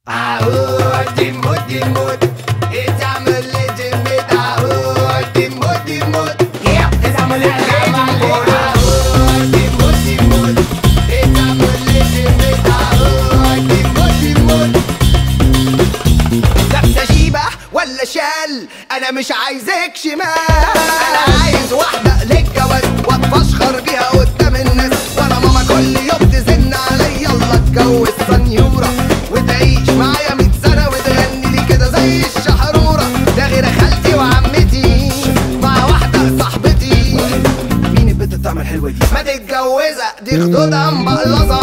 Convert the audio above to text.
ديمو ديمو اتعمل لي جمد ديمو ديمو اتعمل لي جمد ديمو ديمو اتعمل لي جمد ديمو ديمو لابسه شيبه ولا شال انا مش عايزك شمال انا عايز واحده للجواز واتفشخر بيها قدام الناس وانا ماما كل يوم تزن عليا يلا اتجوز سنيوره وتعيش معايا 100 سنه وتغني لي كده زي الشحروره ده غير خالتي وعمتي مع واحده صاحبتي. مين البنت بتعمل حلوه دي ما تتجوزها دي خدودها مبقلظه